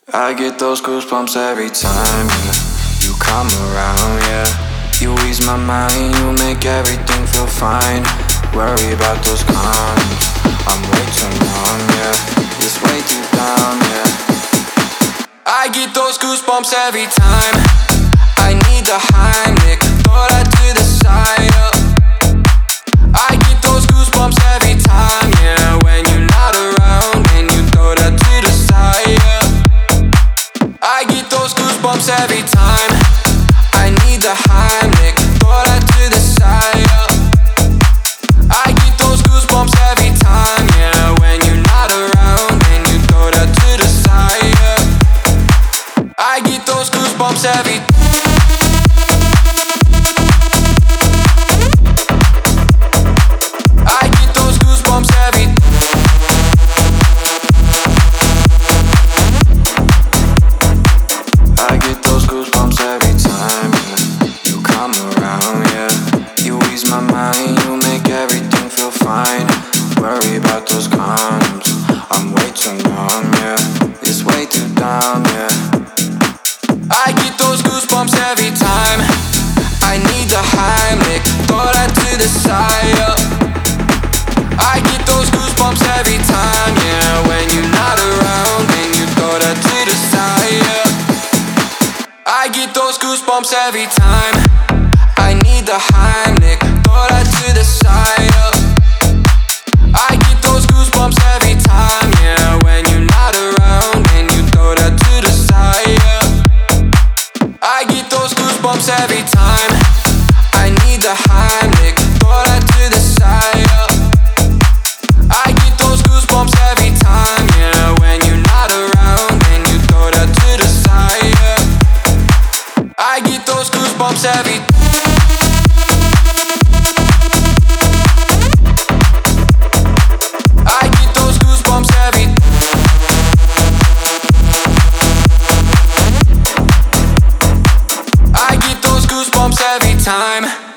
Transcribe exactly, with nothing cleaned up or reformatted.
I get those goosebumps every time, yeah. You come around, yeah. You ease my mind, you make everything feel fine. Worry about those cons, I'm way too numb, yeah. It's way too dumb, yeah. I get those goosebumps every time. I need the Heimlich, throw that to the side, yeah. I get those goosebumps every time, yeah. When you're not around and you throw that to the side, yeah. I get those goosebumps every time. I need the Heimlich, throw that to the side, yeah. I get those goosebumps every time, yeah. When you're not around and you throw that to the side, yeah. I get those goosebumps every time. Worry about those cons, I'm way too numb, yeah. It's way too dumb, yeah. I get those goosebumps every time. I need the Heimlich, throw that to the side, yeah. I get those goosebumps every time, yeah. When you're not around and you throw that to the side, yeah. I get those goosebumps every time. I need the Heimlich, throw that to the side, yeah. I get those goosebumps every time, yeah. When you're not around and you throw that to the side, yeah. I get those goosebumps every time. I need the Heimlich, throw that to the side, yeah. I get those goosebumps every time, yeah. When you're not around and you throw that to the side, yeah. I get those goosebumps every time. Every time